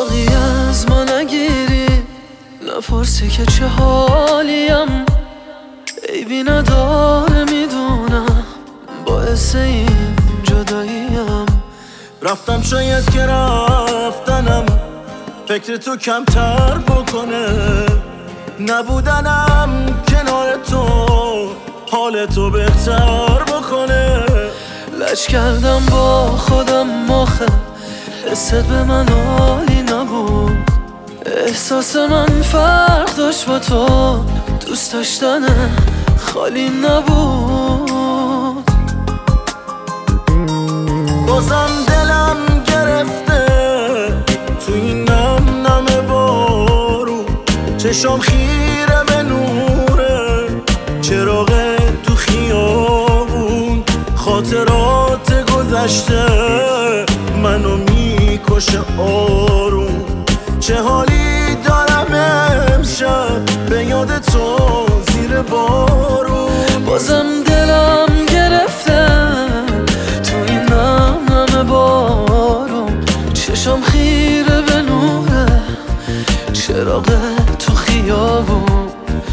باقی از ما نگیری، نپرسی که چه حالیم، عیبی نداره میدونم باعث این جداییم. رفتم شاید که رفتنم فکر تو کمتر بکنه، نبودنم کنار تو حال تو بهتر بکنه. لج کردم با خودم آخه حست به من عالی نبود، احساس من فرق داشت با تو، دوست داشتن خالی نبود. بازم دلم گرفته تو این نم نم بارو، چشم خیره به نوره چراغ تو خیابون، خاطرات گذشته منو میکشه آروم. چه حالی دارم امشب به یاد تو زیر بارون. بازم دلم گرفته تو این نم نم بارون، چشم خیره به نوره چراغ تو خیابون،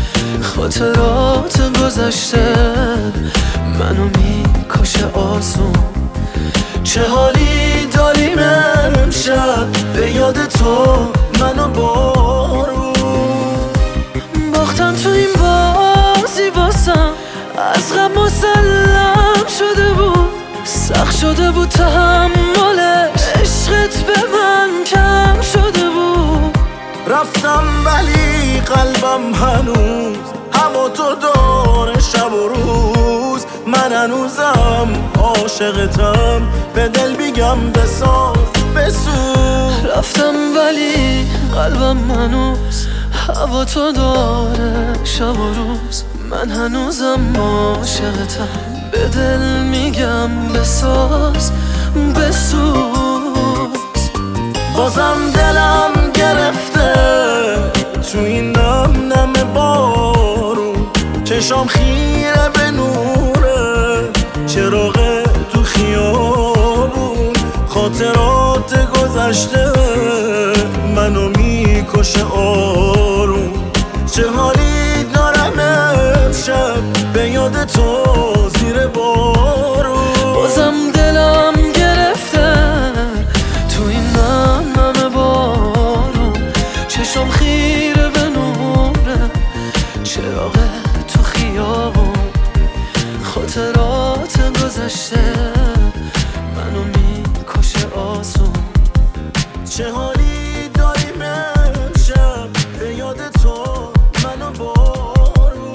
خاطرات گذشته منو میکشه آسون. چه حالی داریم امشب به یاد تو منو بارون. باختم تو این بازی واسم از غم مسلم شده بود، سخت شده بود تحملش، عشقت به من کم شده بود. رفتم ولی قلبم هنوز هوا تو داره شب و روز، من هنوزم عاشقتم به دل بیگم بساز بسوز. رفتم ولی قلبم هنوز هوا تو داره شب و روز، من هنوزم عاشقتم به دل میگم بساز بسوز. بازم دلم گرفته تو این نم نم بارون، چشم خیره به نوره چراغ تو خیابون، خاطرات گذشته منو میکشه آروم. چه حالی دارم امشب به یاد تو زیر بارون. بازم دلم گرفته تو این نم نم بارون، چشم خیره به نوره چراغ تو خیابون، خاطرات گذشته منو میکشه آسون. چه حالی داریم امشب به یاد تو منو بارون.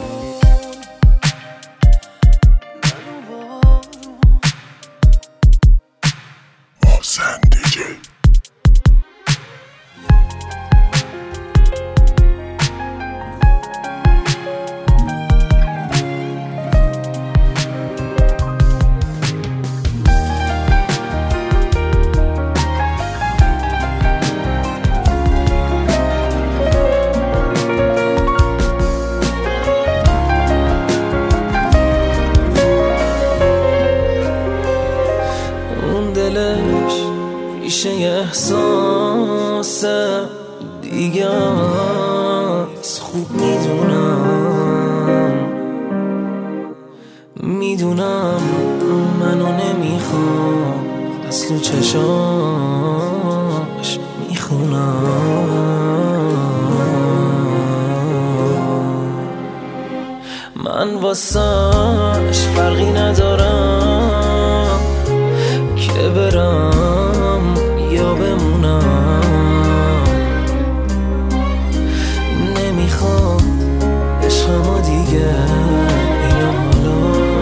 محسن دیجی. ریشه احساس دیگه از خوب میدونم منو نمیخوام، از تو چشاش میخونم. من واسش فرقی ندارم که برم یا بمونم، نمیخوام عشقمو دیگه اینو حالا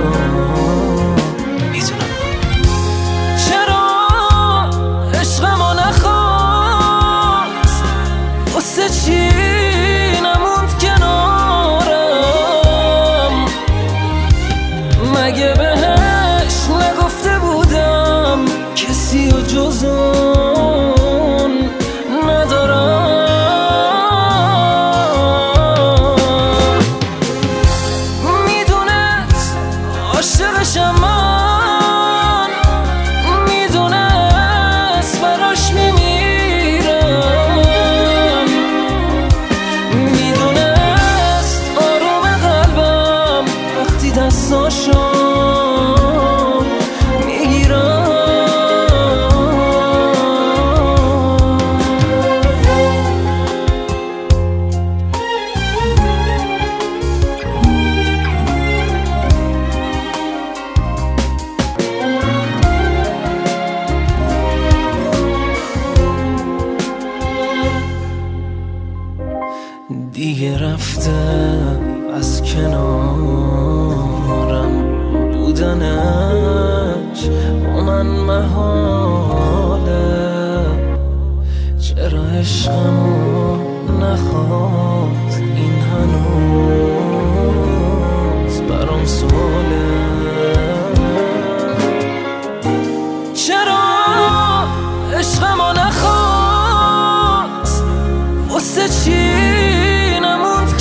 میدونم. چرا عشقمو نخواست، واسه چی نموند کنارم، مگه بهم محاله، چرا عشقمو نخواست این هنوز برام سواله. چرا عشقمو نخواست، واسه چی نموند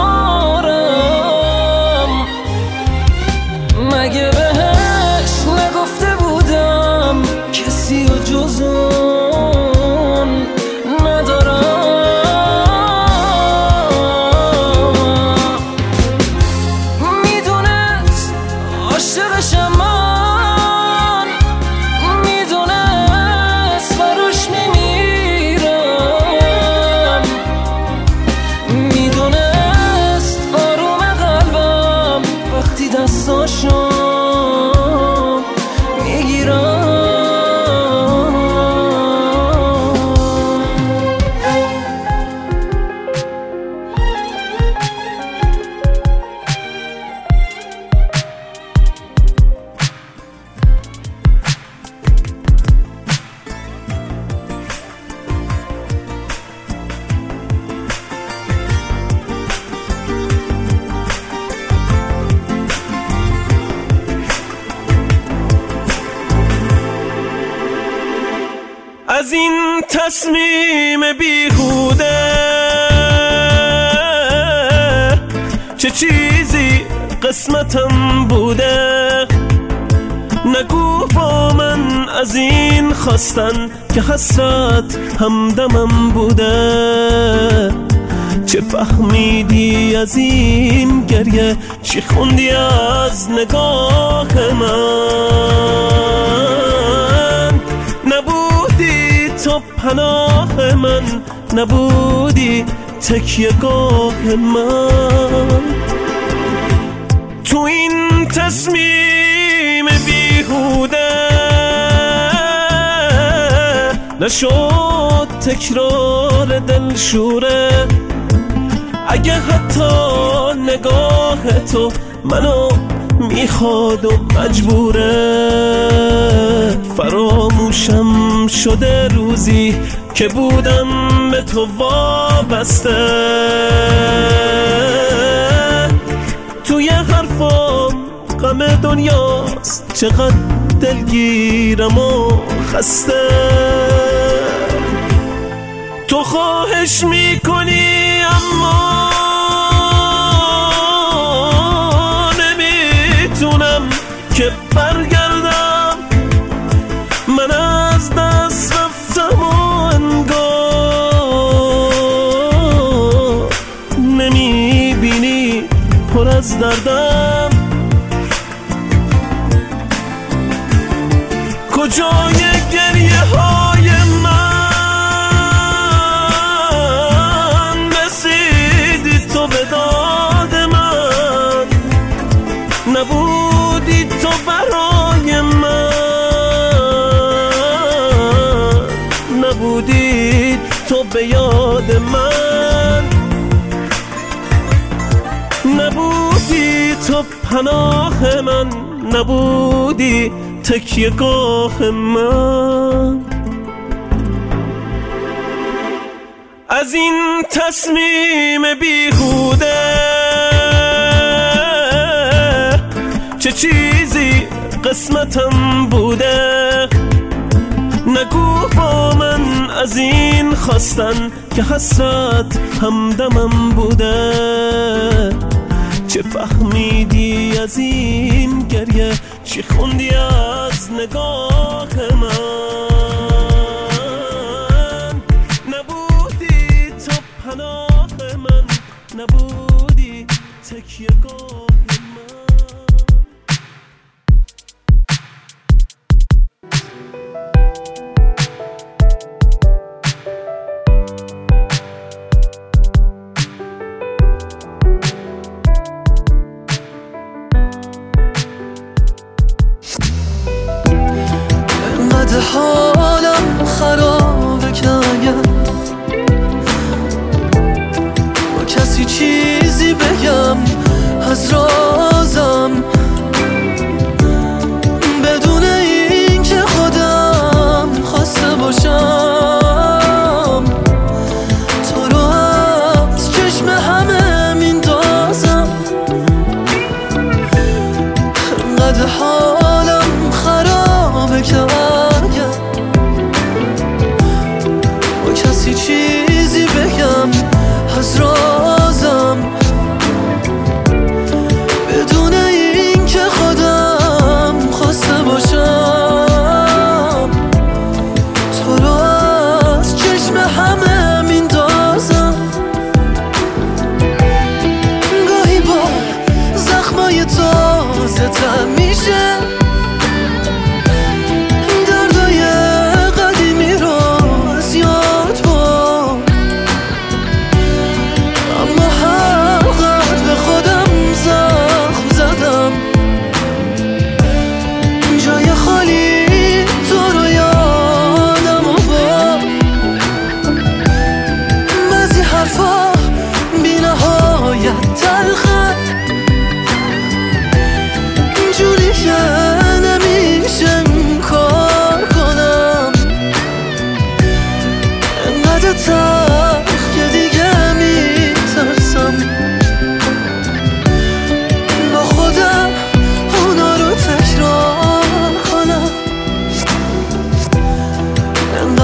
کنارم؟ مگه بهش نگفته بودم کسی و جز اون ندارم؟ میدونست عاشقشم من، میدونست براش میمیرم، میدونست آروم قلبم وقتی دستاشو میگیرم. از این تصمیم بیهوده چه چیزی قسمتم بوده؟ نگو با من از این خواستن که حسرت همدمم بوده. چه فهمیدی از این گریه؟ چی خوندی از نگاه من؟ نبودی تو پناه من، نبودی تکیه گاه من. تو این تصمیم بیهوده نشد تکرار دلشوره. اگه حتی نگاه تو منو میخواد و مجبوره، فراموشم شده روزی که بودم به تو وابسته. توی حرفام غم دنیاست، چقدر دلگیرم و خسته. تو خواهش میکنی اما نمیتونم که برگردم. من از دست رفتم و انگار نمیبینی پر از دردم. کجای گریه های من؟ رسیدی تو به داد من، نبودی تو برای من، نبودی تو به یاد من، نبودی تو پناه من، نبودی تکیه گاه من. از این تصمیم بیهوده چه چیزی قسمتم بوده؟ نگو با من از این خواستن که حسرت همدمم بوده. چه فهمیدی از این گریه؟ چی خوندی از نگاه من؟ نبودی تو پناه من، نبودی تکیه گاه من. حالم خرابه که اگر با کسی چیزی بگم از رازم، بدون این که خودم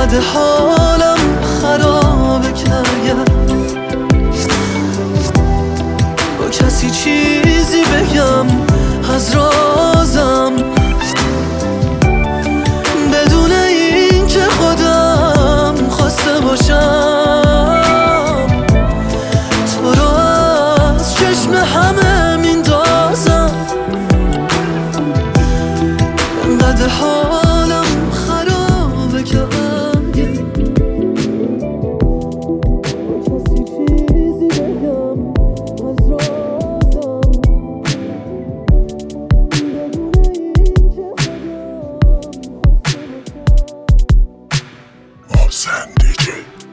انقدر حالم خرابه که اگر با کسی چیزی بگم از رازم، بدون این که خودم خواسته باشم، تو رو از چشم همه میندازم. انقدر حالم خرابه که اگه کسی چیزی بگم از رازم، بدون این که محسن دیجی.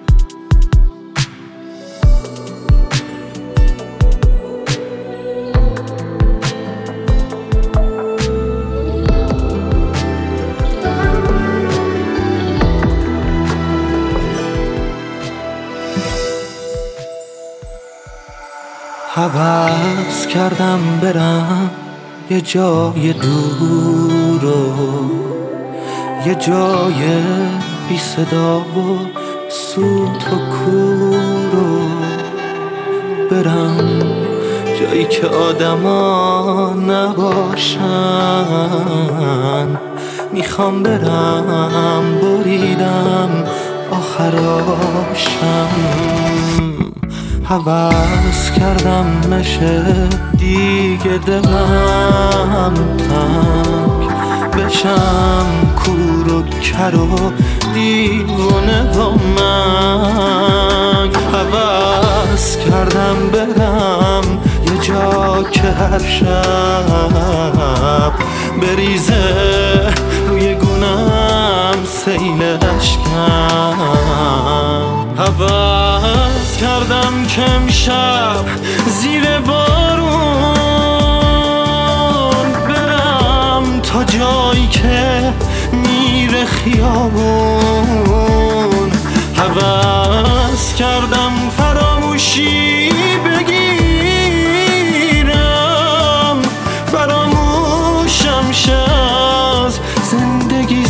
هوس کردم برم یه جای دور و یه جای بی صدا و سوت و کور و برم جایی که آدما نباشن. میخوام برم بریدم آخراشم. هوس کردم نشه دیگه دلم تنگ بشم کور و کر و دیوونه و من. هوس کردم برم یه جا که هر شب بریزه روی گونم سیل اشکم. هوس کردم که امشب زیر بارون برم تا جایی که میره خیابون. هوس کردم فراموشی بگیرم، فراموشم شه از زندگی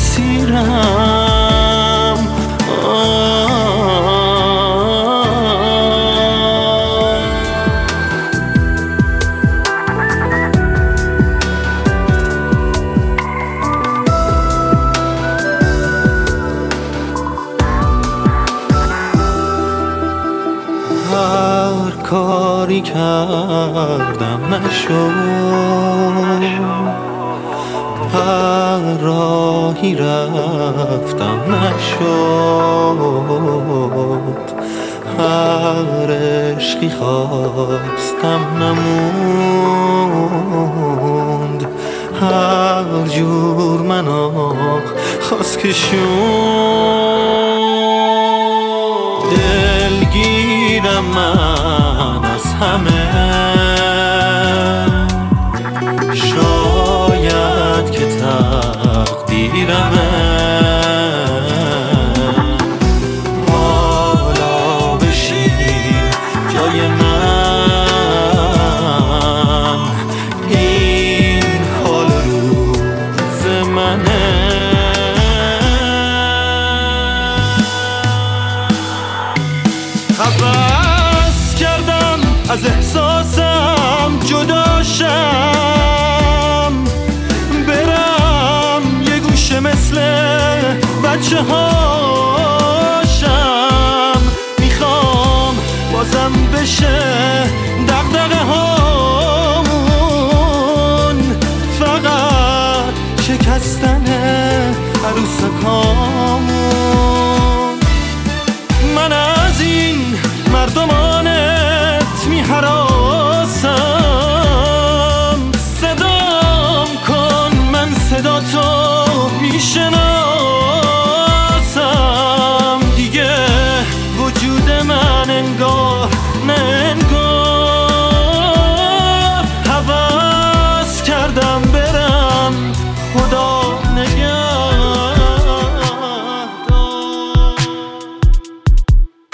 سیرم. هر کاری کردم نشد، هر راهی رفتم نشد، هر عشقی خواستم نموند، هر جور منو خواست که شد. دلگیرم من از همه، شاید که تقدیرمه حالا بشین جای من، این حال روز منه. هوس کردم از احساسم جدا شم، برم یه گوشه مثل بچه هاشم. میخوام بازم بشه دغدغه هامون، فقط شکستن عروسکامون. من از این مردمانت میهراسم، صدام کن من صدا تو میشناسم. دیگه وجود من انگار نه انگار. هوس کردم برم خدا نگهدار.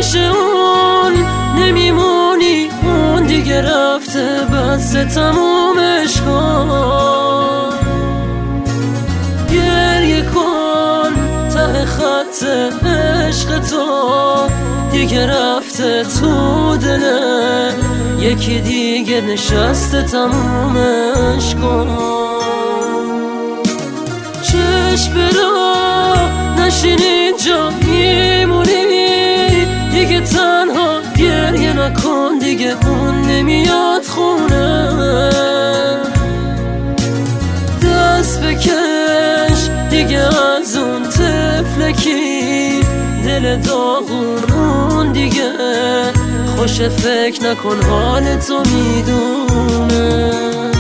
پیش اون نمیمونی، اون دیگه رفته بس تمومش کن. گریه کن ته خط عشق تو دیگه رفته تو دله، یکی دیگه نشسته تمومش کن. چشم برا نشین اینجا میمونی، دیگه تنها گریه نکن، دیگه اون نمیاد خونه. دست بکش دیگه از اون طفلکی، دل داغون اون دیگه خوش، فکر نکن حال تو میدونه.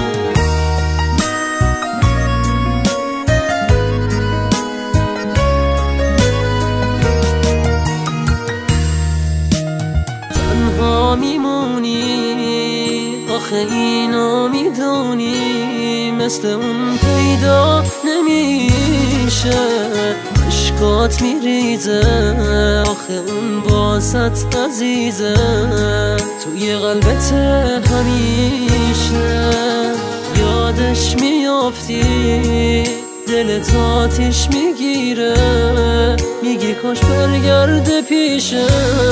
تنها میمونی آخه اینو میدونی، مثل اون پیدا نمیشه. اشکات میریزه آخه اون باست عزیزه، توی قلبت همیشه. یادش میافتی دلت آتیش میگیره، میگی کاش برگرده پیشه.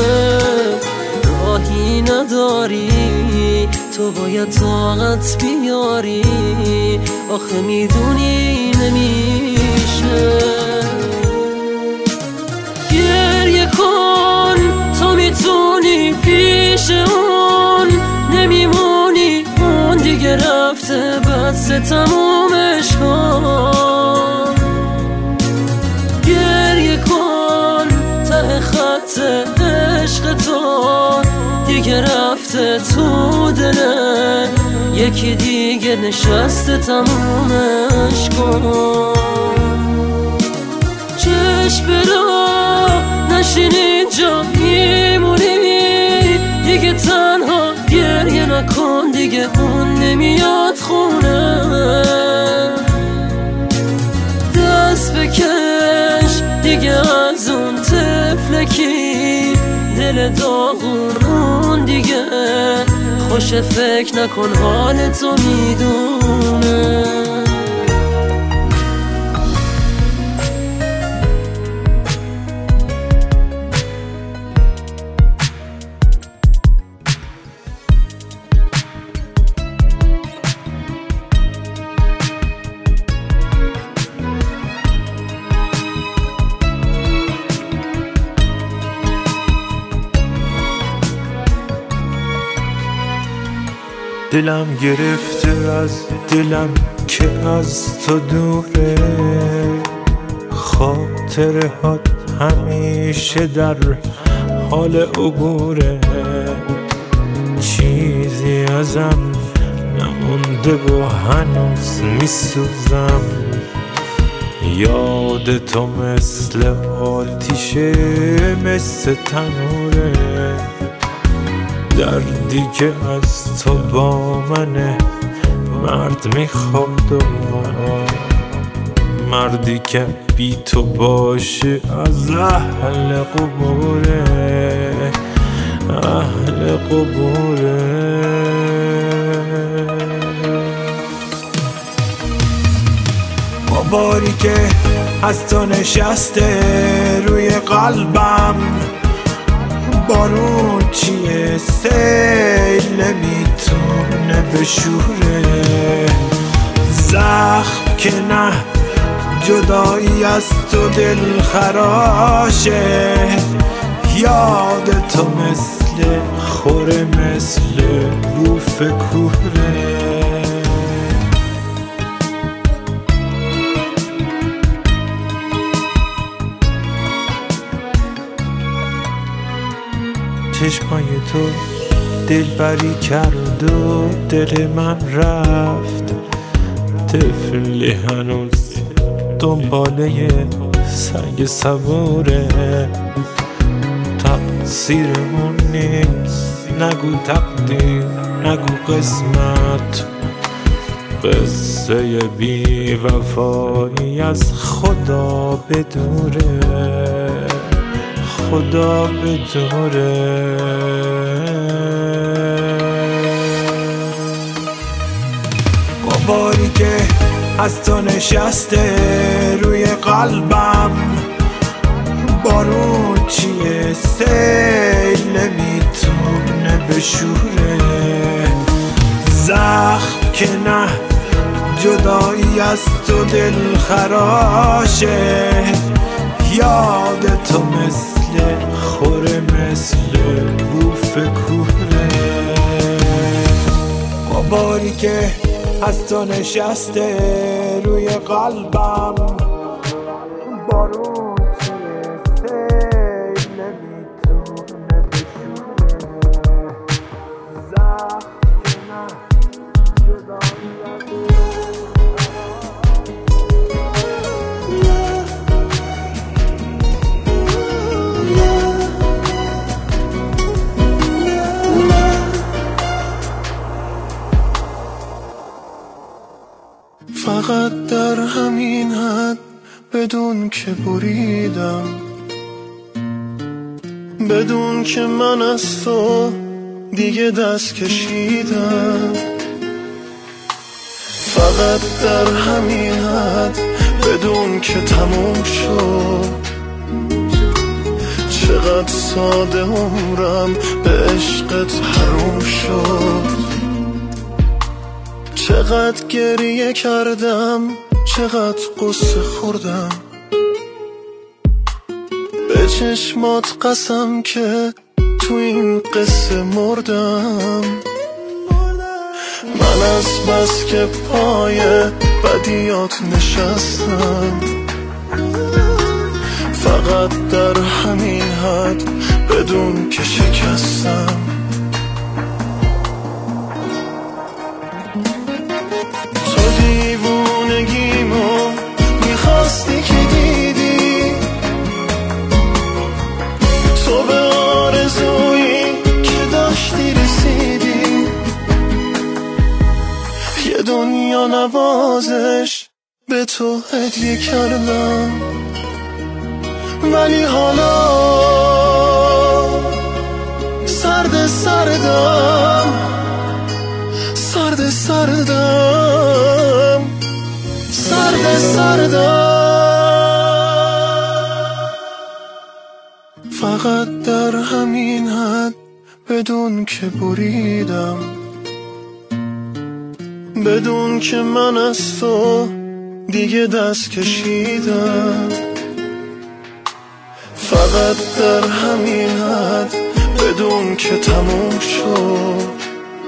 راهی نداری تو باید طاقت بیاری، آخه میدونی نمیشه. گریه کن تو میتونی، پیش اون نمیمونی، اون دیگه رفته بس تمومش کن. گریه کن ته خط عشق تو دیگه رفته تو دله، یکی دیگه نشسته تمومش کن. چشم برا نشین اینجا میمونی، دیگه تنها گریه نکن، دیگه اون نمیاد خونه. دست بکش دیگه از اون طفلکی، دل داغون اون دیگه خوش، فکر نکن حال تو میدونه. دلم گرفته از دلم که از تو دوره، خاطره هات همیشه در حال عبوره. چیزی ازم نمونده و هنوز میسوزم، یاد تو مثل آتیشه مثل تنوره. دردی که از تو با منه مرد میخواد و مردی که بی تو باشه از اهل قبوره، اهل قبوره. باری که از تو نشسته روی قلبم، بارون چیه سیل نمیتونه بشوره. زخم که نه جدایی از تو دل خراشه، یاد تو مثل خوره مثل بوف کوره. چشمای تو دلبری کرد و دل من رفت، طفلی هنوز دنباله سنگ صبوره. تقصیر اون نیست، نگو تقدیر نگو قسمت، قصه بی وفایی از خدا بدوره، خدا به دوره. باری که از تو نشسته روی قلبم، بارون چیه سیل نمیتونه بشوره. زخم که نه جدایی از تو دل خراشه، یاد تو مثل خوره مثل بوف کوره. باری که از تو نشسته روی قلبم، بارون چیه سیل نمیتونه بشوره. زخم که نه جدایی از فقط در همین حد بدون که بریدم، بدون که من از تو دیگه دست کشیدم. فقط در همین حد بدون که تموم شد، چقدر ساده عمرم به عشقت حروم شد. چقدر گریه کردم، چقدر قصه خوردم، به چشمات قسم که تو این قصه مردم. من از بس که پای بدیات نشستم، فقط در همین حد بدون که شکستم. دیوونگیمو میخواستی که دیدی، تو به آرزویی که داشتی رسیدی. یه دنیا نوازش به تو هدیه کردم، ولی حالا سرد سردم، سرد سردم، سرد سردم. فقط در همین حد بدون که بریدم، بدون که من از تو دیگه دست کشیدم. فقط در همین حد بدون که تموم شد،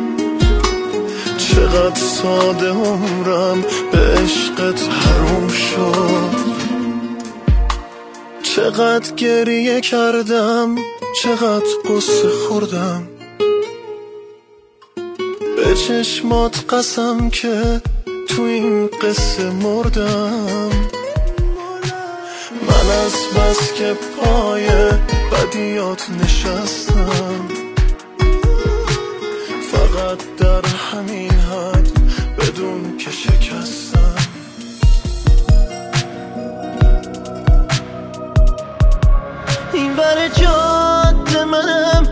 چقدر ساده عمرم به عشقت حروم شد. چقدر گریه کردم، چقدر قصه خوردم، به چشمات قسم که تو این قصه مردم. من از بس که پای بدیات نشستم، فقط در همین حد بدون که شکستم. این ور جاده منم،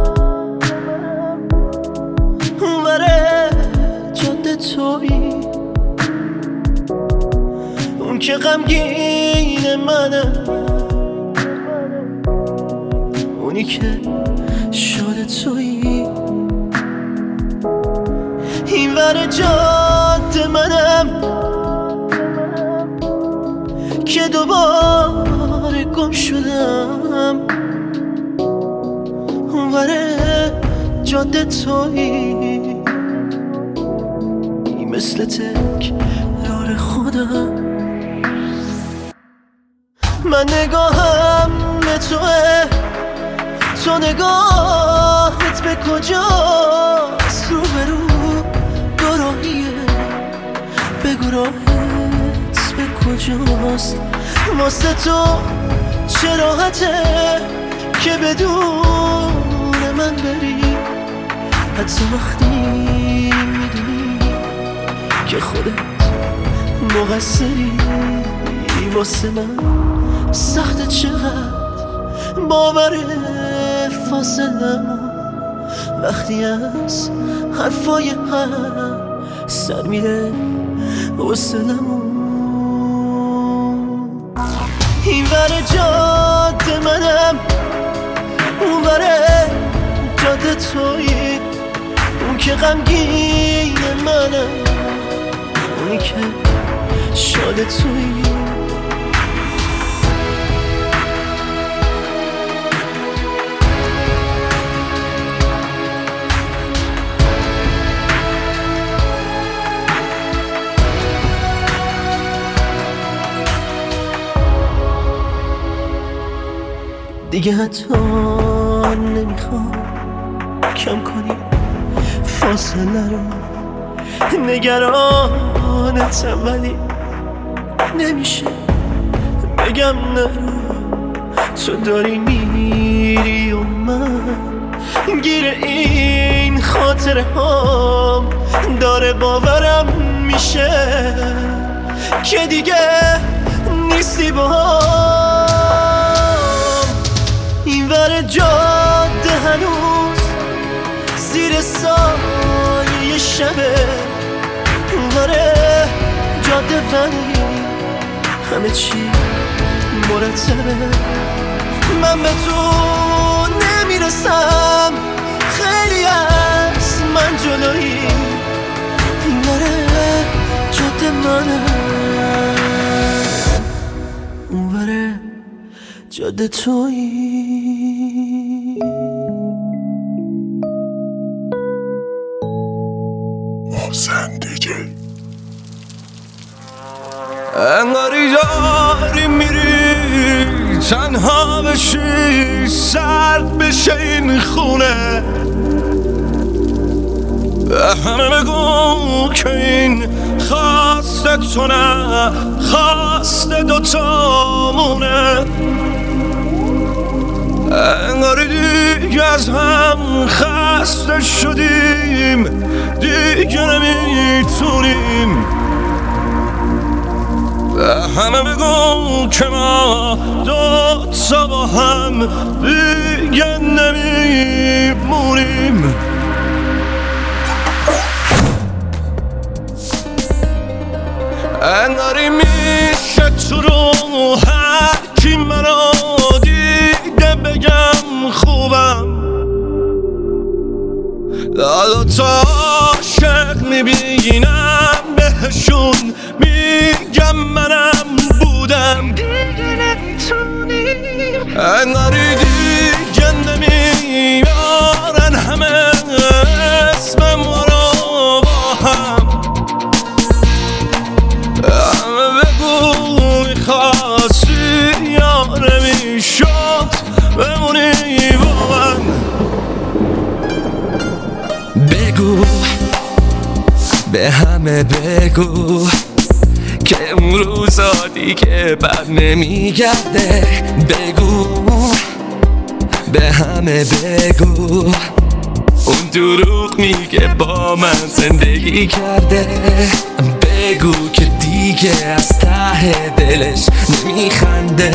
اون ور جاده تویی. اون که غمگین منم، اونی که شاد تویی. این ور جاده منم که دوباره گم شدم، اون ور جاده تویی. مثل تکرار خودم، من نگاهم به توه، تو نگاهت به کجاست؟ رو به رو گراهیه، بگو راهت به کجاست؟ واسه تو چه راحته که بدون من بری، حتی وقتی میدونی که خودت مقصری. واسه من سخته چقدر باور فاصلمو وقتی از حرفای هم سر میره حوصلمو. این ور جاده منم، اون ور جاده تویی، اون که غمگین منم، اونی که شاد تویی. دیگه حتی نمیخوام کم کنی فاصله رو، نگرانتم ولی نمیشه بگم نرو. تو داری میری و من گیر این خاطره هام داره باورم میشه که دیگه نیستی با هم. این ور جاده هنوز زیر سایه شبه، اون ور جاده ولی همه چی مرتبه. من به تو نمیرسم، خیلی از من جلویی. این ور جاده منم، اون ور جاده تویی. محسن دیجی. انگاری داری میری تنها بشی، سرد بشه این خونه. همه بگو که این خواست تو نه، خواست دوتامونه. انگاری دیگه از هم خسته شدیم، دیگه نمیتونیم. همه بگو که ما دوتا با هم دیگه نمیمونیم. انگاری میشه تو رو هر کی منو دیده بگم خوبم. دوتا عاشق میبینم بهشون میگم منم بودم. انگاری دیگه نمیارن همه اسم ما رو با هم. همه بگو میخواستی یا نمیشد بمونی با من. بگو به همه بگو که اون روزا دیگه بر نمیگرده. بگو به همه بگو اون دروغ میگه با من زندگی کرده. بگو که دیگه از ته دلش نمیخنده.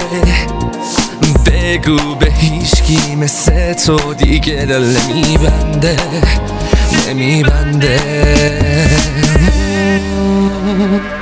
بگو به هیچکی مثل تو دیگه دل نمیبنده، نمیبنده.